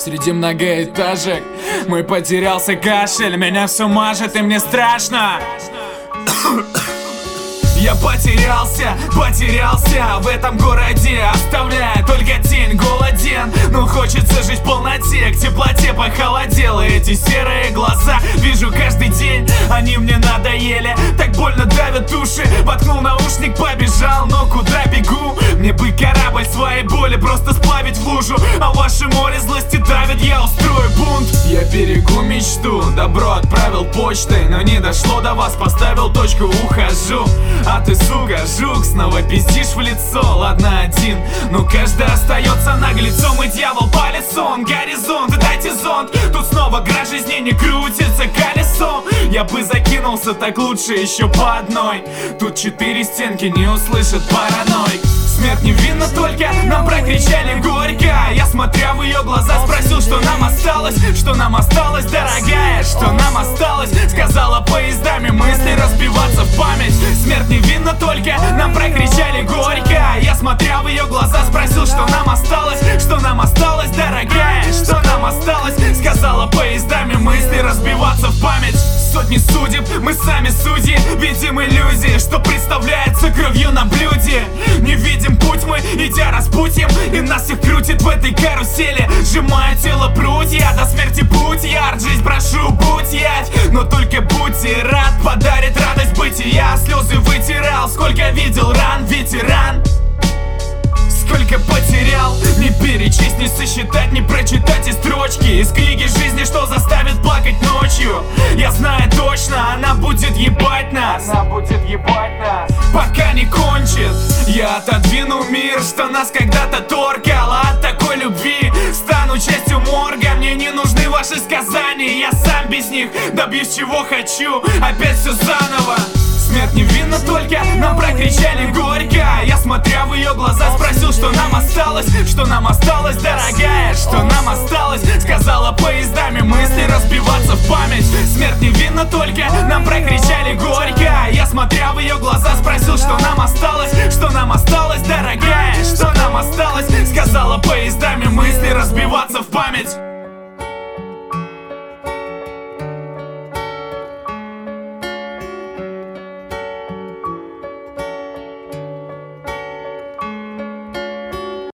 Среди многоэтажек мой потерялся кашель. Меня все мажет и мне страшно. Я потерялся в этом городе, оставляя только тень, голоден. Но хочется жить в полноте, к теплоте похолодело. Эти серые глаза вижу каждый день, они мне надоели. Так больно давят уши, воткнул наушник, побежал. Но куда бегу? Мне бы корабль своей боли просто сплавить в лужу. А ваше море злости давит, я устрою бунт. Я берегу мечту, добро отправил почтой, но не дошло до вас, поставил точку, ухожу. А ты, сука, жук, снова пиздишь в лицо. Ладно, один, но каждый остается наглецом. И дьявол палец, он горизонт, дайте зонт. Тут снова гра жизни не крутится колесом. Я бы закинулся, так лучше еще по одной. Тут 4 стенки, не услышат параноик. Смерть невинна, только нам прокричали горько. Я, смотря в ее глаза, спросил, что нам осталось. Что нам осталось, дорогая, что нам осталось? Сказала поездами мысли разбиваться в память. Смерть невинна, только нам прокричали горько. Я, смотря в ее глаза, спросил, что нам осталось. Что нам осталось, дорогая, что нам осталось? Сказала поездами мысли разбиваться в память. Сотни судеб, мы сами судьи. Видим иллюзии, что представляется кровью на блюде. Не видим путь мы, идя распутьем. И нас всех крутит в этой карусели. Сжимая тело прутья, до смерти путь ярд. Жизнь прошу, будь ять, но только будьте рад. Подарит радость бытия, слезы вытирал. Сколько видел ран, ветеран. Сколько потерял, не перечесть, не сосчитать, не прочитать и строчки из книги жизни, что заставит плакать ночью. Я знаю точно, она будет ебать нас. Пока не кончит. Я отодвину мир, что нас когда-то торкал. От такой любви стану частью морга. Мне не нужны ваши сказания, я сам без них добьюсь чего хочу. Опять все заново. Смерть невинна, только нам прокричали горько. Я, смотря в ее глаза, спросил, что нам осталось. Что нам осталось, дорогая, что нам осталось? Сказала поездами мысли разбиваться в память.